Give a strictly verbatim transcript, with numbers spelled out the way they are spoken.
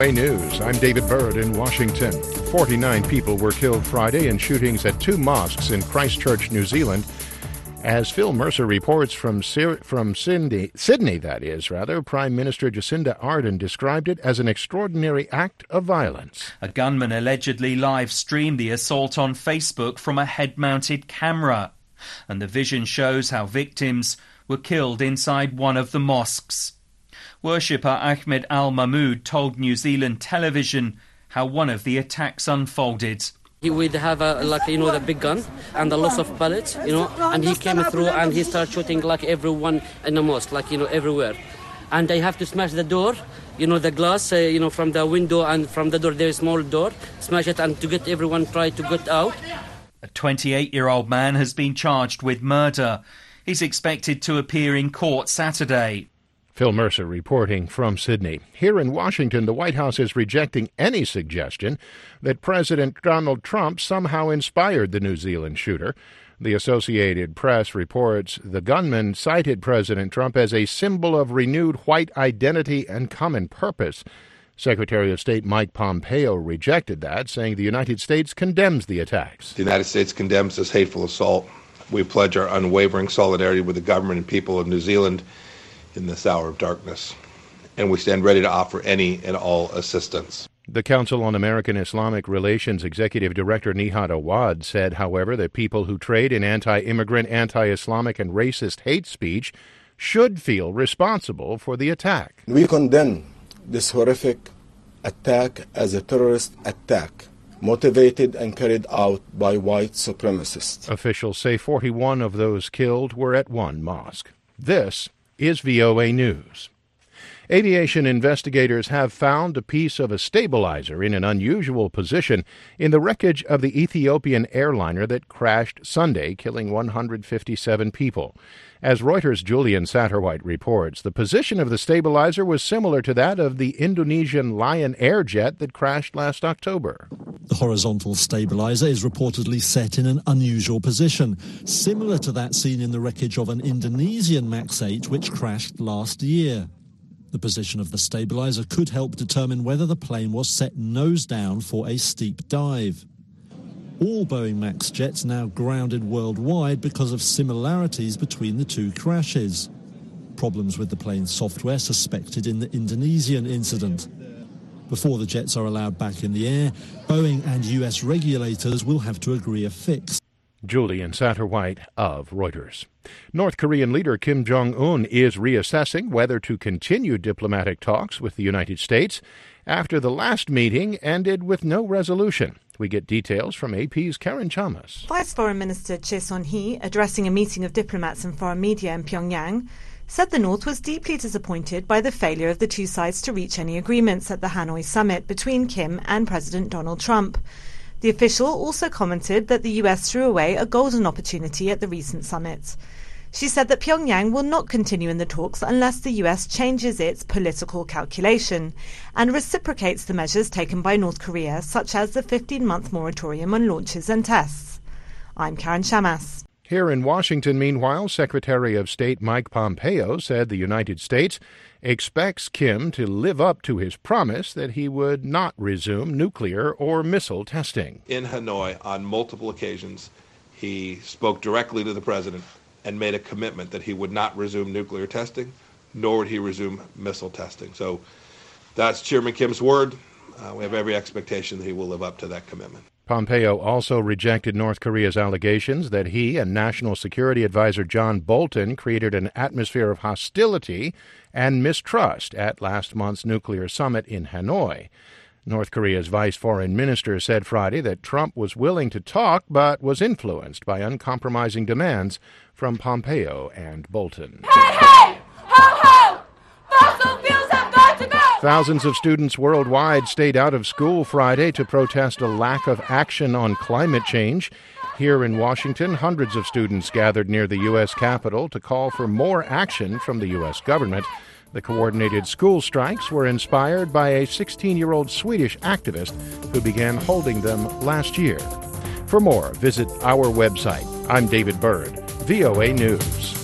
News. I'm David Byrd in Washington. forty-nine people were killed Friday in shootings at two mosques in Christchurch, New Zealand. As Phil Mercer reports from from Sydney, Sydney, that is, rather, Prime Minister Jacinda Ardern described it as an extraordinary act of violence. A gunman allegedly live-streamed the assault on Facebook from a head-mounted camera, and the vision shows how victims were killed inside one of the mosques. Worshipper Ahmed Al-Mahmoud told New Zealand television how one of the attacks unfolded. He would have a, like, you know, the big gun and the lots of bullets, you know, and he came through and he started shooting like everyone in the mosque, like, you know, everywhere. And they have to smash the door, you know, the glass, uh, you know, from the window and from the door, there is a small door, smash it and to get everyone try to get out. A twenty-eight-year-old man has been charged with murder. He's expected to appear in court Saturday. Phil Mercer reporting from Sydney. Here in Washington, the White House is rejecting any suggestion that President Donald Trump somehow inspired the New Zealand shooter. The Associated Press reports the gunman cited President Trump as a symbol of renewed white identity and common purpose. Secretary of State Mike Pompeo rejected that, saying the United States condemns the attacks. The United States condemns this hateful assault. We pledge our unwavering solidarity with the government and people of New Zealand in this hour of darkness, and we stand ready to offer any and all assistance. The Council on American Islamic Relations Executive Director Nihat Awad said, however, that people who trade in anti-immigrant, anti-Islamic, and racist hate speech should feel responsible for the attack. We condemn this horrific attack as a terrorist attack, motivated and carried out by white supremacists. Officials say forty-one of those killed were at one mosque. This is V O A News. Aviation investigators have found a piece of a stabilizer in an unusual position in the wreckage of the Ethiopian airliner that crashed Sunday, killing one hundred fifty-seven people. As Reuters' Julian Satterwhite reports, the position of the stabilizer was similar to that of the Indonesian Lion Air jet that crashed last October. The horizontal stabilizer is reportedly set in an unusual position, similar to that seen in the wreckage of an Indonesian Max eight which crashed last year. The position of the stabilizer could help determine whether the plane was set nose down for a steep dive. All Boeing Max jets now grounded worldwide because of similarities between the two crashes. Problems with the plane's software suspected in the Indonesian incident. Before the jets are allowed back in the air, Boeing and U S regulators will have to agree a fix. Julian Satterwhite of Reuters. North Korean leader Kim Jong-un is reassessing whether to continue diplomatic talks with the United States after the last meeting ended with no resolution. We get details from A P's Karen Chamas. Vice Foreign Minister Choi Son-hee, addressing a meeting of diplomats and foreign media in Pyongyang, said the North was deeply disappointed by the failure of the two sides to reach any agreements at the Hanoi summit between Kim and President Donald Trump. The official also commented that the U S threw away a golden opportunity at the recent summit. She said that Pyongyang will not continue in the talks unless the U S changes its political calculation and reciprocates the measures taken by North Korea, such as the fifteen-month moratorium on launches and tests. I'm Karen Chamas. Here in Washington, meanwhile, Secretary of State Mike Pompeo said the United States expects Kim to live up to his promise that he would not resume nuclear or missile testing. In Hanoi, on multiple occasions, he spoke directly to the president and made a commitment that he would not resume nuclear testing, nor would he resume missile testing. So that's Chairman Kim's word. Uh, we have every expectation that he will live up to that commitment. Pompeo also rejected North Korea's allegations that he and National Security Advisor John Bolton created an atmosphere of hostility and mistrust at last month's nuclear summit in Hanoi. North Korea's vice foreign minister said Friday that Trump was willing to talk but was influenced by uncompromising demands from Pompeo and Bolton. Hey, hey! Ho, ho! Fossil fuels have got to go! Thousands of students worldwide stayed out of school Friday to protest a lack of action on climate change. Here in Washington, hundreds of students gathered near the U S Capitol to call for more action from the U S government. The coordinated school strikes were inspired by a sixteen-year-old Swedish activist who began holding them last year. For more, visit our website. I'm David Byrd, V O A News.